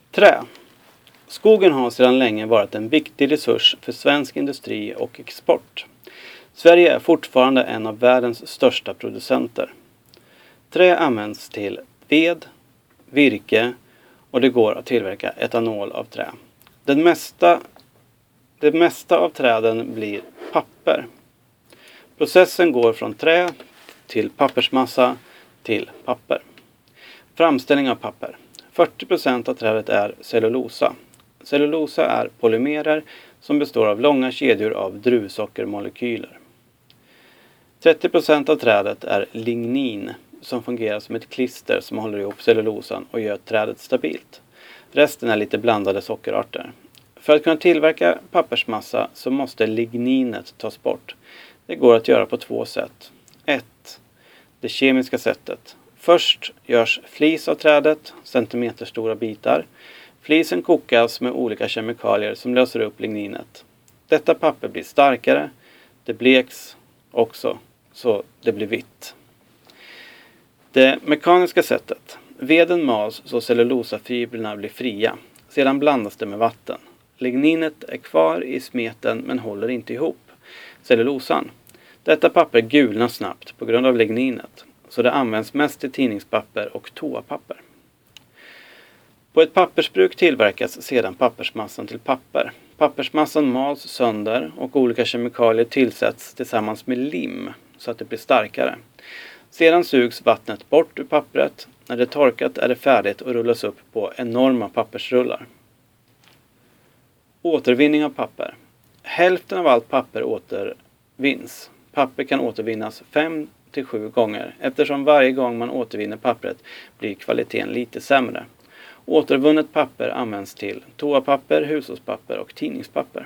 Trä. Skogen har sedan länge varit en viktig resurs för svensk industri och export. Sverige är fortfarande en av världens största producenter. Trä används till ved, virke och det går att tillverka etanol av trä. Det mesta av träden blir papper. Processen går från trä till pappersmassa till papper. Framställning av papper. 40% av trädet är cellulosa. Cellulosa är polymerer som består av långa kedjor av druvsockermolekyler. 30% av trädet är lignin som fungerar som ett klister som håller ihop cellulosan och gör trädet stabilt. Resten är lite blandade sockerarter. För att kunna tillverka pappersmassa så måste ligninet tas bort. Det går att göra på 2 sätt. 1. Det kemiska sättet. Först görs flis av trädet, centimeterstora bitar. Flisen kokas med olika kemikalier som löser upp ligninet. Detta papper blir starkare, det bleks också så det blir vitt. Det mekaniska sättet. Veden mals så cellulosafibrerna blir fria. Sedan blandas det med vatten. Ligninet är kvar i smeten men håller inte ihop cellulosan. Detta papper gulnar snabbt på grund av ligninet. Så det används mest till tidningspapper och toapapper. På ett pappersbruk tillverkas sedan pappersmassan till papper. Pappersmassan mals sönder och olika kemikalier tillsätts tillsammans med lim så att det blir starkare. Sedan sugs vattnet bort ur pappret. När det torkat är det färdigt och rullas upp på enorma pappersrullar. Återvinning av papper. Hälften av allt papper återvinns. Papper kan återvinnas 5-7 gånger eftersom varje gång man återvinner pappret blir kvaliteten lite sämre. Återvunnet papper används till toapapper, hushållspapper och tidningspapper.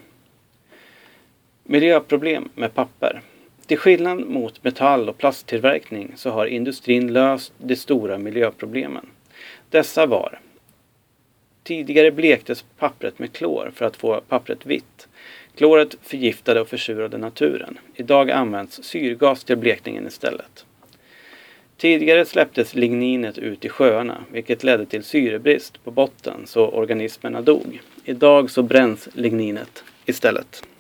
Miljöproblem med papper. Till skillnad mot metall- och plasttillverkning så har industrin löst de stora miljöproblemen. Dessa var: tidigare blektes pappret med klor för att få pappret vitt. Kloret förgiftade och försurade naturen. Idag används syrgas till blekningen istället. Tidigare släpptes ligninet ut i sjöarna, vilket ledde till syrebrist på botten så organismerna dog. Idag så bränns ligninet istället.